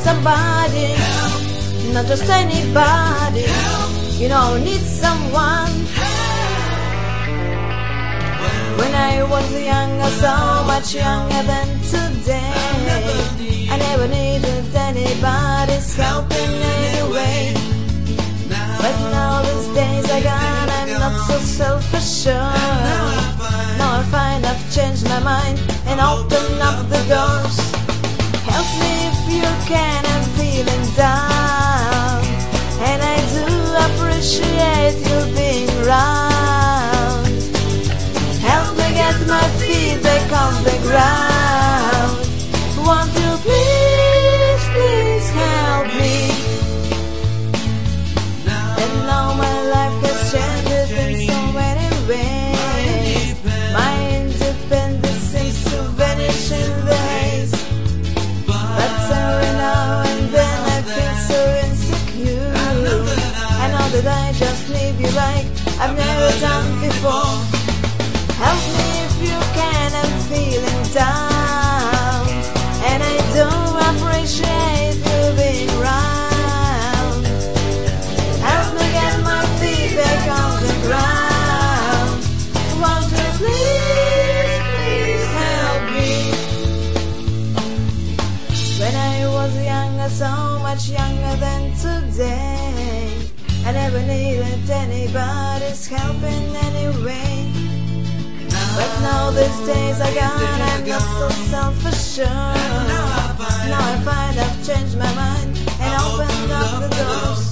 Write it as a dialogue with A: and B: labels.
A: somebody, not just anybody. You know, need someone. When I was younger, so much younger than today, I never needed anybody's help in any way. But now these days are gone, I'm not so self-assured. Now I find I've changed my mind and opened up the doors. Help me if you can, I'm feeling down, and I do appreciate you being around. Help me get my feet back on the ground. Won't you please, please help me? And now my life has changed in so many ways. My independence seems to vanish in the haze. But every now and then I feel so insecure. I know that I just need you like I've never done before. Help me if you can, I'm feeling down, and I do appreciate you being around. Help me get my feet back on the ground. Won't you please, please help me? When I was younger, so much younger than today, I never needed anybody's help in any way. But now these days are gone, I'm not so self-assured. Now I find I've changed my mind and opened up the doors.